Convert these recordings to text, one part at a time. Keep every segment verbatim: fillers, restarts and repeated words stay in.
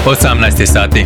osamnaest sati.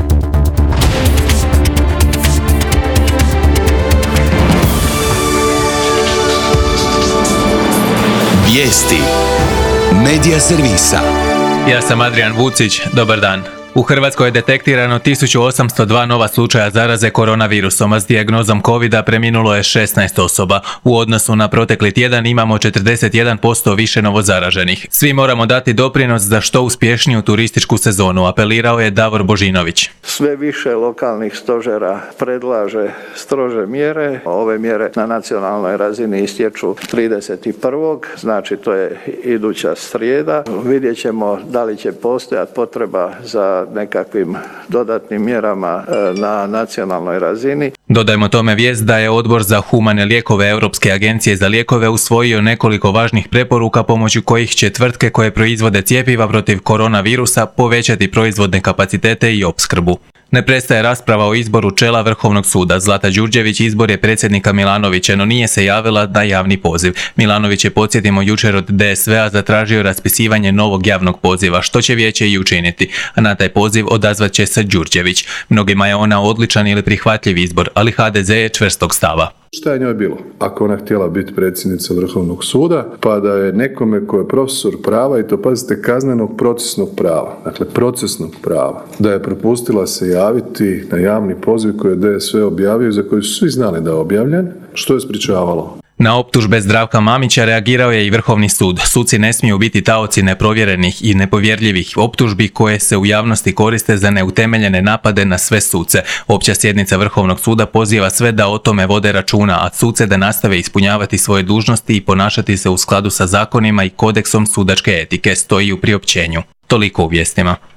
Vijesti Medija servisa. Ja sam Adrian Vucić, dobar dan. U Hrvatskoj je detektirano tisuću osamsto dva nova slučaja zaraze koronavirusom, a s dijagnozom covida preminulo je šesnaest osoba. U odnosu na protekli tjedan imamo četrdeset jedan posto više novozaraženih. Svi moramo dati doprinos za što uspješniju turističku sezonu, apelirao je Davor Božinović. Sve više lokalnih stožera predlaže strože mjere. Ove mjere na nacionalnoj razini istječu trideset prvog znači to je iduća srijeda. Vidjet ćemo da li će postojati potreba za nekakvim dodatnim mjerama na nacionalnoj razini. Dodajmo tome vijest da je Odbor za humane lijekove Europske agencije za lijekove usvojio nekoliko važnih preporuka pomoću kojih će tvrtke koje proizvode cjepiva protiv koronavirusa povećati proizvodne kapacitete i opskrbu. Ne prestaje rasprava o izboru čela Vrhovnog suda. Zlata Đurđević izbor je predsjednika Milanovića, no nije se javila na javni poziv. Milanović je, podsjetimo, jučer od D S V-a zatražio raspisivanje novog javnog poziva, što će vijeće i učiniti, a na taj poziv odazvat će se Đurđević. Mnogima je ona odličan ili prihvatljiv izbor, ali H D Z je čvrstog stava. Šta je njoj bilo? Ako ona htjela biti predsjednica Vrhovnog suda, pa da je nekome ko je profesor prava, i to pazite kaznenog procesnog prava, dakle procesnog prava, da je propustila se javiti na javni poziv koji je D S V objavio, za koji su svi znali da je objavljen, što je sprječavalo? Na optužbe Zdravka Mamića reagirao je i Vrhovni sud. Suci ne smiju biti taoci neprovjerenih i nepovjerljivih optužbi koje se u javnosti koriste za neutemeljene napade na sve suce. Opća sjednica Vrhovnog suda poziva sve da o tome vode računa, a suce da nastave ispunjavati svoje dužnosti i ponašati se u skladu sa zakonima i kodeksom sudačke etike, stoji u priopćenju. Toliko u vijestima.